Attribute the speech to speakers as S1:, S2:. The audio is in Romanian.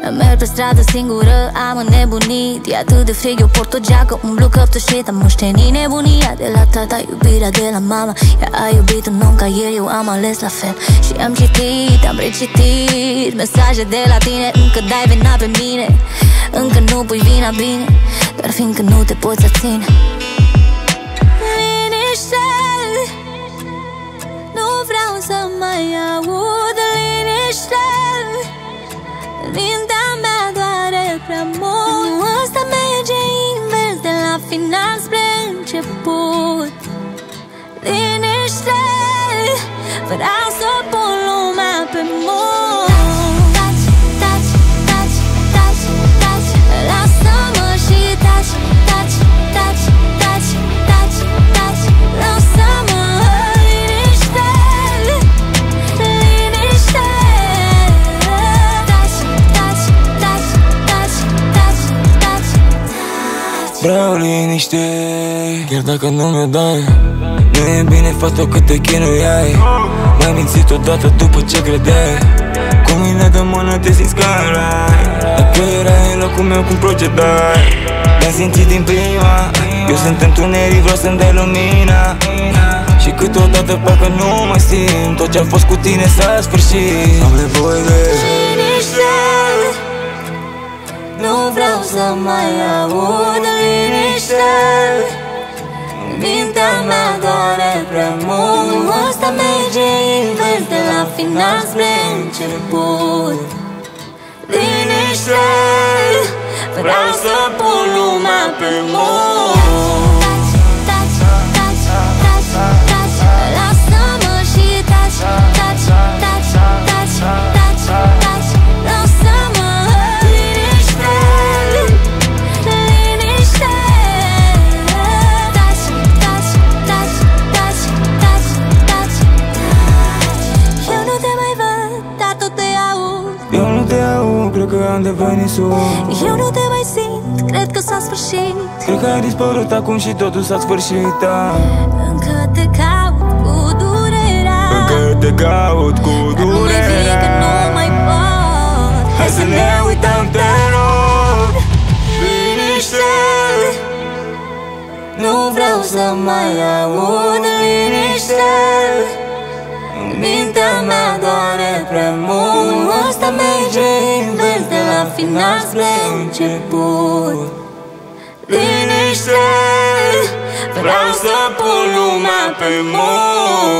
S1: Merg pe stradă singură, am înnebunit. E atât de frig, eu port o geacă, umblu căptușit. Am moștenit nebunia de la tata, iubirea de la mama. Ea a iubit un om ca el, eu am ales la fel. Și am citit, am recitit mesaje de la tine. Încă dai vina pe mine, încă nu pui vina bine, doar fiindcă nu te poți abține. Liniște, nu vreau să mai aud liniște. Mintea mea doare prea mult. Nu, asta merge invers de la final spre început. Liniște, vreau să pun lumea pe mult. Taci, taci, taci, taci, taci, lasă-mă și taci, taci, taci, taci, taci, taci, lasă-mă. Liniște, liniște.
S2: Vreau liniște, chiar dacă nu mi-o dai. Nu e bine, fata, cât te chinuiai. M-ai mințit odată după ce credeai. Cu mine de mână te simți că erai. Dacă erai în locul meu, cum procedai? Mi-am simțit din prima. Eu sunt întuneric, vreau să-mi dai lumina. Și câteodată parcă nu mai simt tot ce-a fost cu tine s-a sfârșit. Am nevoie de
S1: liniște, nu vreau să mai aud liniște. Mintea mea doare prea mult. Asta merge invers de la final spre început. Liniște, vreau să pun lumea pe mult. Taci, taci, taci, taci, lasă-mă și taci, taci, taci, taci, taci, taci, lasă-mă. Liniște, liniște. Taci, taci, taci, taci, taci, taci. Eu nu te mai văd, dar tot te aud.
S2: Eu nu te aud, cred că am devenit surd.
S1: Eu nu te mai simt, cred că s-a sfârșit.
S2: Cred că ai dispărut acum și totul s-a sfârșit, da.
S1: Încă te caut cu durerea.
S2: Încă te caut cu durerea.
S1: Că nu mai pot.
S2: Hai să ne uităm, te rog. Liniște,
S1: nu vreau să mai aud liniște. Mintea mea doare prea mult. Asta merge invers de la final spre început. Liniște, vreau să pun lumea pe mult.